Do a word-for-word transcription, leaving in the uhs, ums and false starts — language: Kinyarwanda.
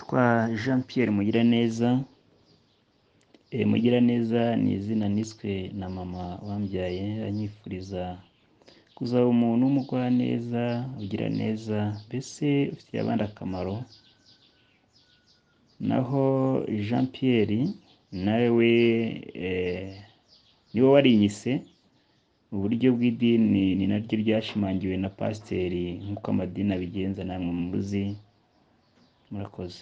Nitwa Jean Pierre Mugiraneza. Mugiraneza ni izina niswe na mama wambyaye, anyifuriza kuzaba umuntu w'umugwaneza, ugira neza, mbese ufitiye abandi akamaro. Naho Jean Pierre nawe niwe warinyise. Uburyo bw'idini ni naryo ryashimangiwe na pasiteri nk'uko amadini abigenza, namwe muzi. Murakoze.